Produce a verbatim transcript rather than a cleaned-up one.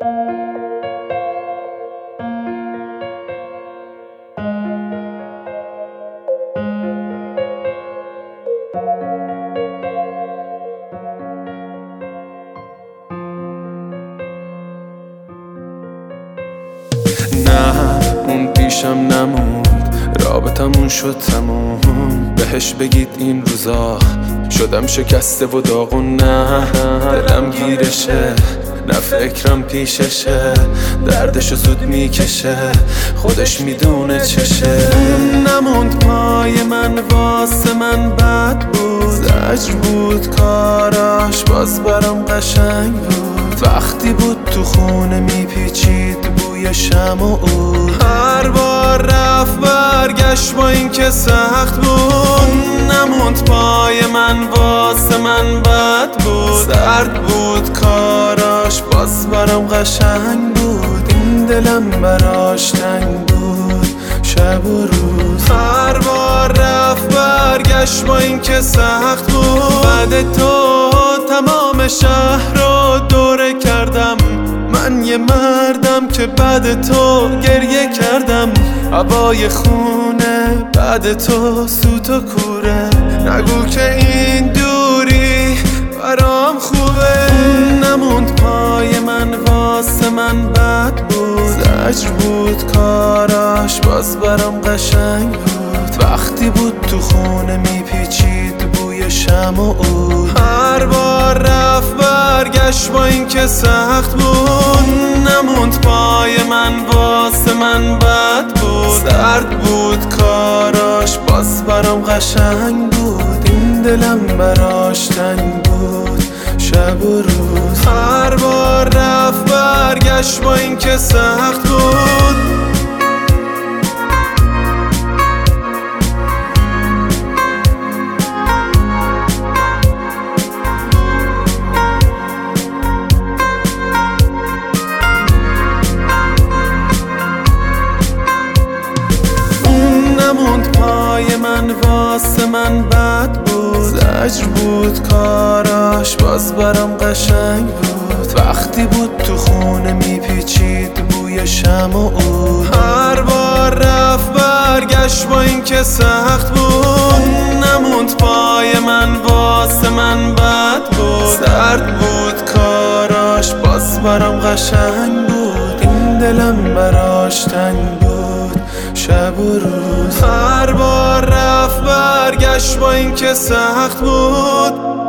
نه اون پیشم نموند، رابطمون شد تموم. بهش بگید این روزا شدم شکسته و داغون. نه دلم گیرشه، نه فکرم پیششه، دردشو زود میکشه، خودش میدونه چشه. نموند پای من واسه من بد بود، زجر بود کاراش باز برام قشنگ بود. وقتی بود تو خونه میپیچید بوی شمع و عود، هر بار رفت برگشت با این که سخت بود. نموند پای من واسه من بد بود، سرد بود کاراش باز برام قشنگ بود. این دلم براش تنگ بود شب و روز، هر بار رفت برگشت با این که سخت بود. بعد تو تمام شهر رو دوره کردم، من یه مردم که بعد تو گریه کردم. هوای خونه بعد تو سوت و کوره، نگو که این دوری برام خوبه. نموند پای من واسه من بد بود، زجر بود کاراش باز برام قشنگ بود. وقتی بود تو خونه میپیچید بوی شمع و عود، هر بار رفت برگشت با این که سخت بود. نموند پای من واسه من بد بود، سرد بود کاراش باز برام قشنگ بود. این دلم براش تنگ بود شب و روز، هر بار رفت برگشت با این که سخت بود. نموند پای من واسه من بد بود، زجر بود کاراش باز برام قشنگ بود. وقتی بود تو خونه میپیچید بوی شمع و عود، هر بار رفت برگشت با این که سخت بود. نموند پای من واسه من بد بود، سرد بود کاراش باز برام قشنگ بود. این دلم براش تنگ بود شب و روز، هر بار رفت برگشت با این که سخت بود.